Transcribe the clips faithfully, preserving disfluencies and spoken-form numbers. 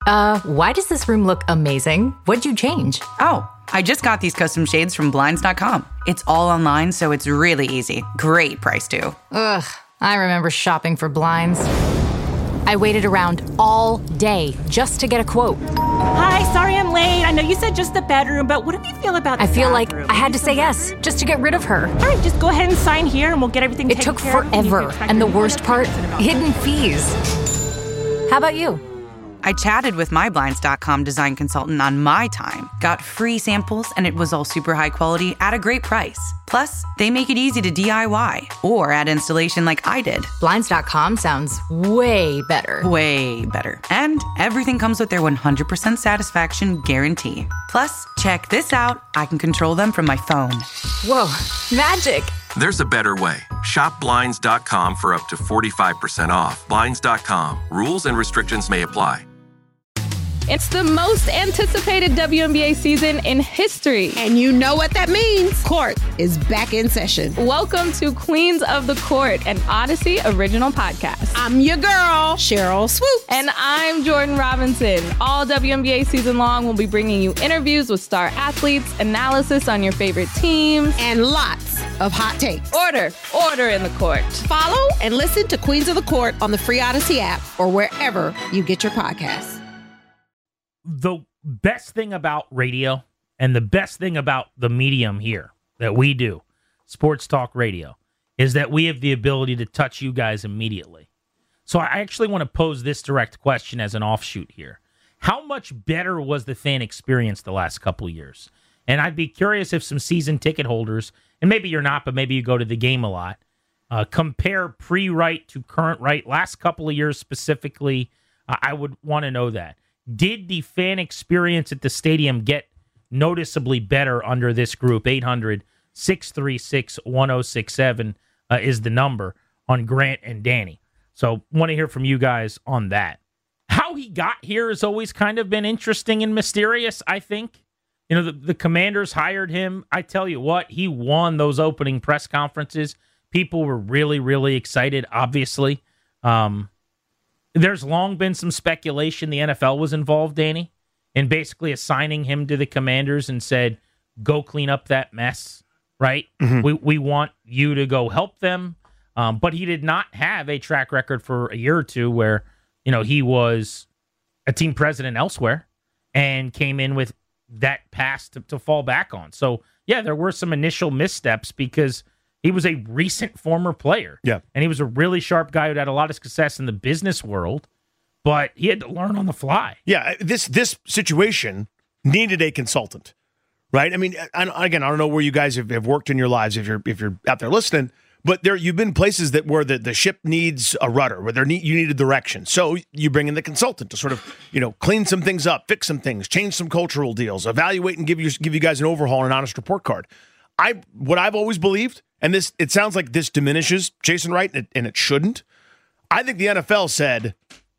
Uh, why does this room look amazing? What'd you change? Oh, I just got these custom shades from Blinds dot com. It's all online, so it's really easy. Great price, too. Ugh, I remember shopping for blinds. I waited around all day just to get a quote. Hi, sorry I'm late. I know you said just the bedroom, but what do you feel about the I feel bathroom? like I had to say yes just to get rid of her. All right, just go ahead and sign here and we'll get everything It taken took care of. forever, and the worst part, hidden fees. How about you? I chatted with my Blinds dot com design consultant on my time, got free samples, and it was all super high quality at a great price. Plus, they make it easy to D I Y or add installation like I did. Blinds dot com sounds way better. Way better. And everything comes with their one hundred percent satisfaction guarantee. Plus, check this out. I can control them from my phone. Whoa, magic. There's a better way. Shop Blinds dot com for up to forty-five percent off. Blinds dot com. Rules and restrictions may apply. It's the most anticipated W N B A season in history. And you know what that means. Court is back in session. Welcome to Queens of the Court, an Odyssey original podcast. I'm your girl, Cheryl Swoops. And I'm Jordan Robinson. All W N B A season long, we'll be bringing you interviews with star athletes, analysis on your favorite teams, and lots of hot takes. Order, order in the court. Follow and listen to Queens of the Court on the free Odyssey app or wherever you get your podcasts. The best thing about radio and the best thing about the medium here that we do, Sports Talk Radio, is that we have the ability to touch you guys immediately. So I actually want to pose this direct question as an offshoot here. How much better was the fan experience the last couple of years? And I'd be curious if some season ticket holders, and maybe you're not, but maybe you go to the game a lot, uh, compare pre-right to current right, last couple of years specifically. Uh, I would want to know that. Did the fan experience at the stadium get noticeably better under this group? eight hundred, six three six, one oh six seven uh, is the number on Grant and Danny. So want to hear from you guys on that. How he got here has always kind of been interesting and mysterious, I think. You know, the, the Commanders hired him. I tell you what, he won those opening press conferences. People were really, really excited, obviously. Um There's long been some speculation the N F L was involved, Danny, in basically assigning him to the Commanders and said, go clean up that mess, right? Mm-hmm. We we want you to go help them. Um, but he did not have a track record for a year or two where, you know, he was a team president elsewhere and came in with that past to, to fall back on. So, yeah, there were some initial missteps because he was a recent former player. Yeah. And he was a really sharp guy who had a lot of success in the business world, but he had to learn on the fly. Yeah, this this situation needed a consultant, right? I mean, I, again, I don't know where you guys have, have worked in your lives if you're if you're out there listening, but there you've been places that where the, the ship needs a rudder, where there need, you need a direction. So you bring in the consultant to sort of, you know, clean some things up, fix some things, change some cultural deals, evaluate and give you give you guys an overhaul and an honest report card. I what I've always believed, and this it sounds like this diminishes Jason Wright, and it, and it shouldn't. I think the N F L said,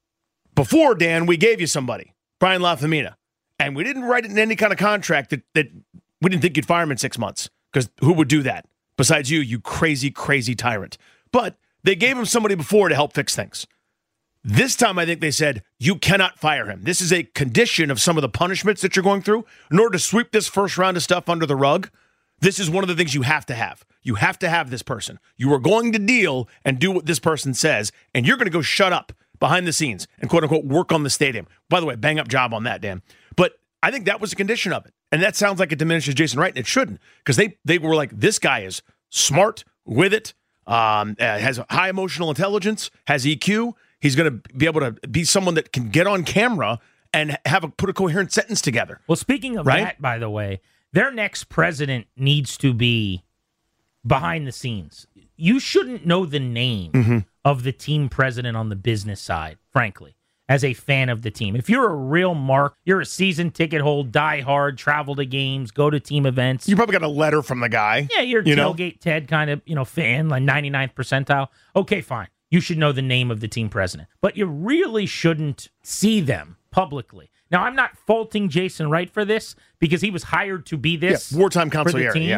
before, Dan, we gave you somebody, Brian Lafemina, and we didn't write it in any kind of contract that, that we didn't think you'd fire him in six months, because who would do that besides you, you crazy, crazy tyrant? But they gave him somebody before to help fix things. This time, I think they said, you cannot fire him. This is a condition of some of the punishments that you're going through. In order to sweep this first round of stuff under the rug, this is one of the things you have to have. You have to have this person. You are going to deal and do what this person says, and you're going to go shut up behind the scenes and quote-unquote work on the stadium. By the way, bang up job on that, Dan. But I think that was a condition of it. And that sounds like it diminishes Jason Wright, and it shouldn't, because they, they were like, this guy is smart, with it, um, uh, has high emotional intelligence, has E Q. He's going to be able to be someone that can get on camera and have a put a coherent sentence together. Well, speaking of right? that, by the way, their next president needs to be behind the scenes. You shouldn't know the name mm-hmm. of the team president on the business side, frankly, as a fan of the team. If you're a real mark, you're a season ticket holder, die hard, travel to games, go to team events. You probably got a letter from the guy. Yeah, you're a you tailgate know? Ted kind of, you know, fan, like ninety-ninth percentile. Okay, fine. You should know the name of the team president. But you really shouldn't see them publicly. Now, I'm not faulting Jason Wright for this because he was hired to be this yeah, wartime for the consigliere, team. yeah.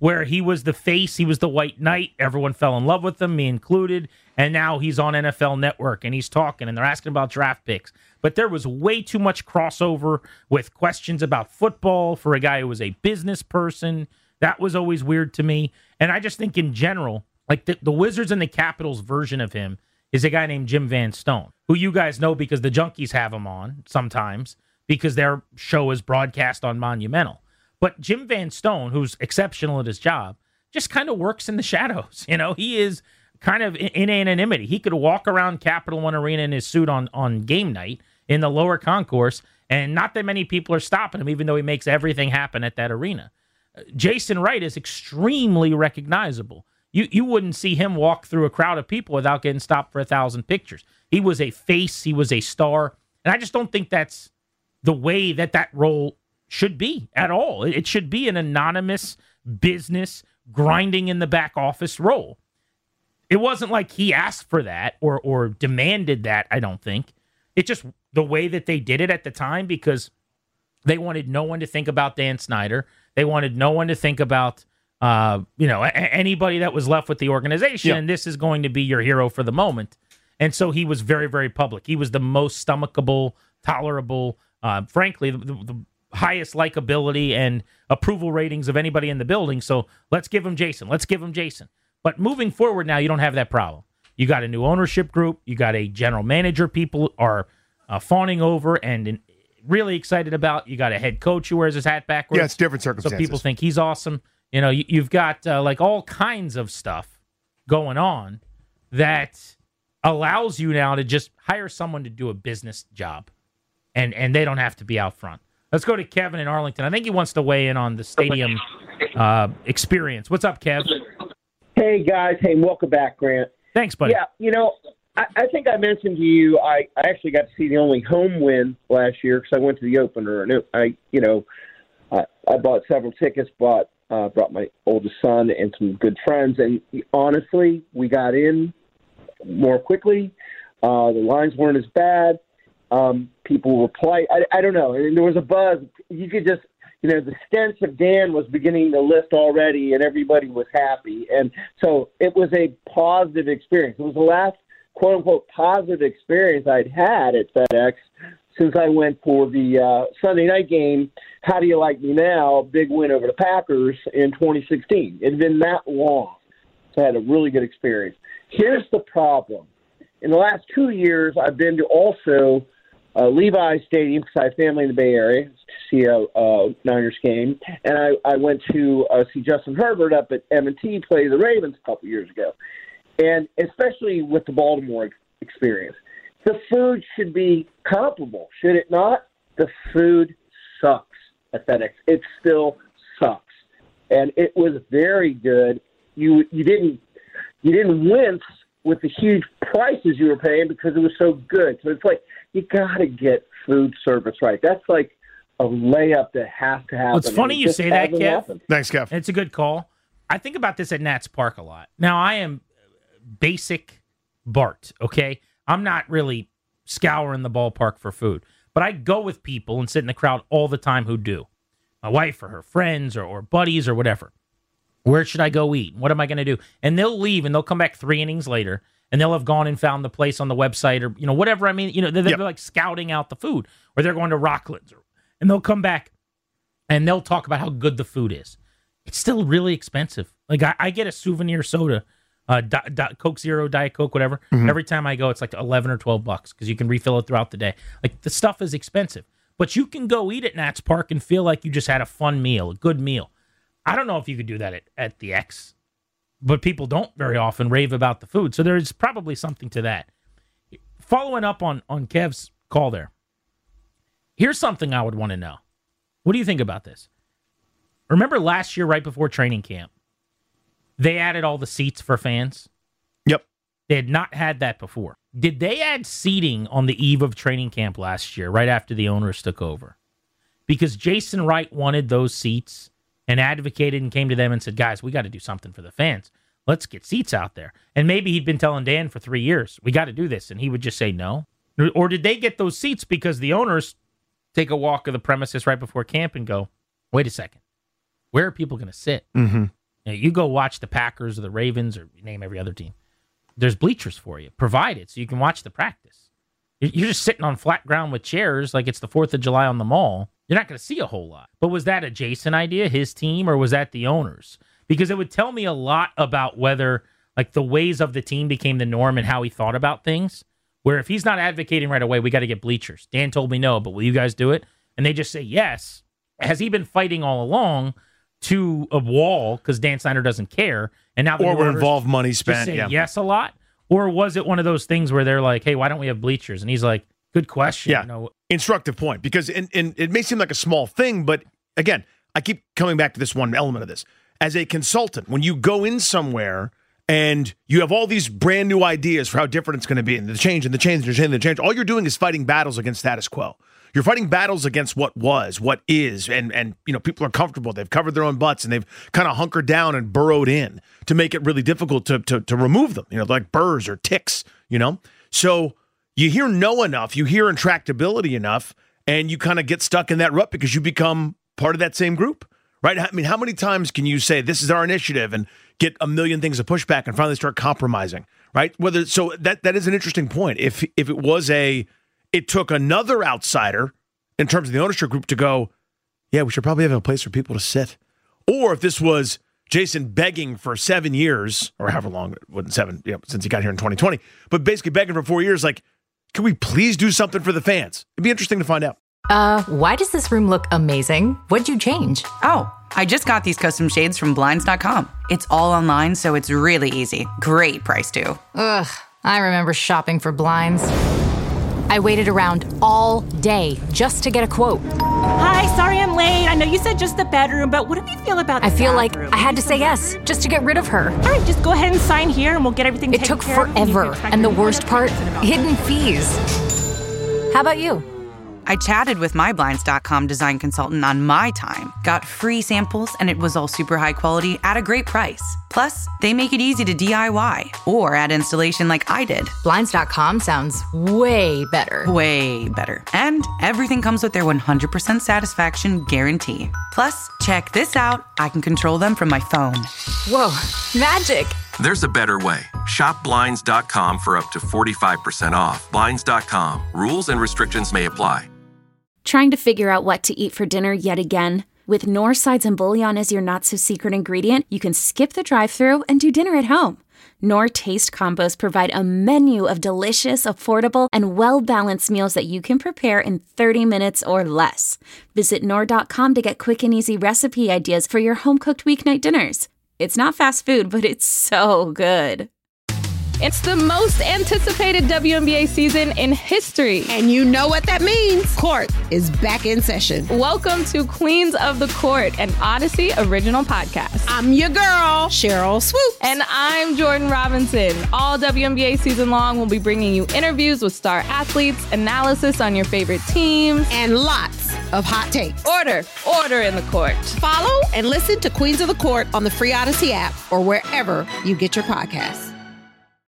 where he was the face, he was the white knight, everyone fell in love with him, me included, and now he's on N F L Network, and he's talking, and they're asking about draft picks. But there was way too much crossover with questions about football for a guy who was a business person. That was always weird to me. And I just think in general, like the, the Wizards and the Capitals version of him is a guy named Jim Van Stone, who you guys know because the Junkies have him on sometimes because their show is broadcast on Monumental. But Jim Van Stone, who's exceptional at his job, just kind of works in the shadows. You know, he is kind of in, in anonymity. He could walk around Capital One Arena in his suit on, on game night in the lower concourse, and not that many people are stopping him, even though he makes everything happen at that arena. Jason Wright is extremely recognizable. You you wouldn't see him walk through a crowd of people without getting stopped for a thousand pictures. He was a face. He was a star. And I just don't think that's the way that that role should be at all. It should be an anonymous business grinding in the back office role. It wasn't like he asked for that or or demanded that, I don't think. It's just the way that they did it at the time because they wanted no one to think about Dan Snyder. They wanted no one to think about uh, you know, a- anybody that was left with the organization. Yeah. And this is going to be your hero for the moment. And so he was very, very public. He was the most stomachable, tolerable, uh, frankly, the, the, the highest likability and approval ratings of anybody in the building. So let's give him Jason. Let's give him Jason. But moving forward now, you don't have that problem. You got a new ownership group. You got a general manager people are uh, fawning over and in, really excited about. You got a head coach who wears his hat backwards. Yeah, it's different So circumstances. people think he's awesome. You know, you, you've got uh, like all kinds of stuff going on that allows you now to just hire someone to do a business job, and and they don't have to be out front. Let's go to Kevin in Arlington. I think he wants to weigh in on the stadium uh, experience. What's up, Kev? Hey, guys. Hey, welcome back, Grant. Thanks, buddy. Yeah, you know, I, I think I mentioned to you I, I actually got to see the only home win last year because I went to the opener. And it, I, you know, I, I bought several tickets, bought, uh, brought my oldest son and some good friends. And honestly, we got in more quickly. Uh, the lines weren't as bad. Um, people were polite. I, I don't know. And there was a buzz. You could just, you know, the stench of Dan was beginning to lift already, and everybody was happy. And so it was a positive experience. It was the last, quote unquote, positive experience I'd had at FedEx since I went for the uh, Sunday night game. How do you like me now? Big win over the Packers in twenty sixteen. It had been that long. So I had a really good experience. Here's the problem. In the last two years, I've been to also uh, Levi Stadium because I have family in the Bay Area to see a, a Niners game. And I, I went to uh, see Justin Herbert up at M and T play the Ravens a couple years ago. And especially with the Baltimore experience, the food should be comparable, should it not? The food sucks at FedEx. It still sucks. And it was very good. You you didn't you didn't wince with the huge prices you were paying because it was so good. So it's like, you got to get food service right. That's like a layup that has to happen. Well, it's funny you say that, Kev. Happened. Thanks, Kev. It's a good call. I think about this at Nats Park a lot. Now, I am basic Bart, okay? I'm not really scouring the ballpark for food, but I go with people and sit in the crowd all the time who do. My wife or her friends or, or buddies or whatever. Where should I go eat? What am I going to do? And they'll leave and they'll come back three innings later and they'll have gone and found the place on the website or, you know, whatever. I mean, you know, they're, Yep. they're like scouting out the food or they're going to Rockland's or, and they'll come back and they'll talk about how good the food is. It's still really expensive. Like I, I get a souvenir soda, uh, di- di- Coke Zero, Diet Coke, whatever. Every time I go, it's like eleven or twelve bucks because you can refill it throughout the day. Like the stuff is expensive, but you can go eat at Nats Park and feel like you just had a fun meal, a good meal. I don't know if you could do that at, at the X, but people don't very often rave about the food. So there's probably something to that. Following up on, on Kev's call there, here's something I would want to know. What do you think about this? Remember last year, right before training camp, they added all the seats for fans? Yep. They had not had that before. Did they add seating on the eve of training camp last year, right after the owners took over? Because Jason Wright wanted those seats and advocated and came to them and said, guys, we got to do something for the fans. Let's get seats out there. And maybe he'd been telling Dan for three years, we got to do this. And he would just say no. Or did they get those seats because the owners take a walk of the premises right before camp and go, wait a second, where are people going to sit? Mm-hmm. You know, you go watch the Packers or the Ravens or name every other team. There's bleachers for you provided so you can watch the practice. You're just sitting on flat ground with chairs like it's the fourth of July on the mall. You're not going to see a whole lot. But was that a Jason idea, his team, or was that the owners? Because it would tell me a lot about whether like the ways of the team became the norm and how he thought about things. Where if he's not advocating right away, we got to get bleachers. Dan told me no, but will you guys do it? And they just say yes. Has he been fighting all along to a wall because Dan Snyder doesn't care? And now the or we're involved money spent. Say yeah. yes a lot. Or was it one of those things where they're like, hey, why don't we have bleachers? And he's like, good question. Yeah. You know, instructive point. Because in, in, it may seem like a small thing, but again, I keep coming back to this one element of this. As a consultant, when you go in somewhere and you have all these brand new ideas for how different it's going to be, and the change and the change and the change and the change, all you're doing is fighting battles against status quo. You're fighting battles against what was, what is, and and you know people are comfortable. They've covered their own butts and they've kind of hunkered down and burrowed in to make it really difficult to to to remove them. You know, like burrs or ticks. You know, so you hear no enough, you hear intractability enough, and you kind of get stuck in that rut because you become part of that same group, right? I mean, how many times can you say this is our initiative and get a million things of pushback and finally start compromising, right? Whether so that that is an interesting point. If if it was a It took another outsider in terms of the ownership group to go, yeah, we should probably have a place for people to sit. Or if this was Jason begging for seven years, or however long, it wasn't seven, you know, since he got here in twenty twenty, but basically begging for four years, like, can we please do something for the fans? It'd be interesting to find out. Uh, why does this room look amazing? What'd you change? Oh, I just got these custom shades from Blinds dot com. It's all online, so it's really easy. Great price, too. Ugh, I remember shopping for blinds. I waited around all day just to get a quote. Hi, sorry I'm late. I know you said just the bedroom, but what do you feel about the I feel bathroom? like I had to say yes just to get rid of her. All right, just go ahead and sign here and we'll get everything It taken took care of. forever, and the worst part, hidden fees. How about you? I chatted with my Blinds dot com design consultant on my time, got free samples, and it was all super high quality at a great price. Plus, they make it easy to D I Y or add installation like I did. Blinds dot com sounds way better. Way better. And everything comes with their one hundred percent satisfaction guarantee. Plus, check this out. I can control them from my phone. Whoa, magic. There's a better way. Shop Blinds dot com for up to forty-five percent off. Blinds dot com. Rules and restrictions may apply. Trying to figure out what to eat for dinner yet again? With Knorr sides and bouillon as your not-so-secret ingredient, you can skip the drive-thru and do dinner at home. Knorr Taste Combos provide a menu of delicious, affordable, and well-balanced meals that you can prepare in thirty minutes or less. Visit Knorr dot com to get quick and easy recipe ideas for your home-cooked weeknight dinners. It's not fast food, but it's so good. It's the most anticipated W N B A season in history. And you know what that means. Court is back in session. Welcome to Queens of the Court, an Odyssey original podcast. I'm your girl, Cheryl Swoops. And I'm Jordan Robinson. All W N B A season long, we'll be bringing you interviews with star athletes, analysis on your favorite teams, and lots of hot takes. Order, order in the court. Follow and listen to Queens of the Court on the free Odyssey app or wherever you get your podcasts.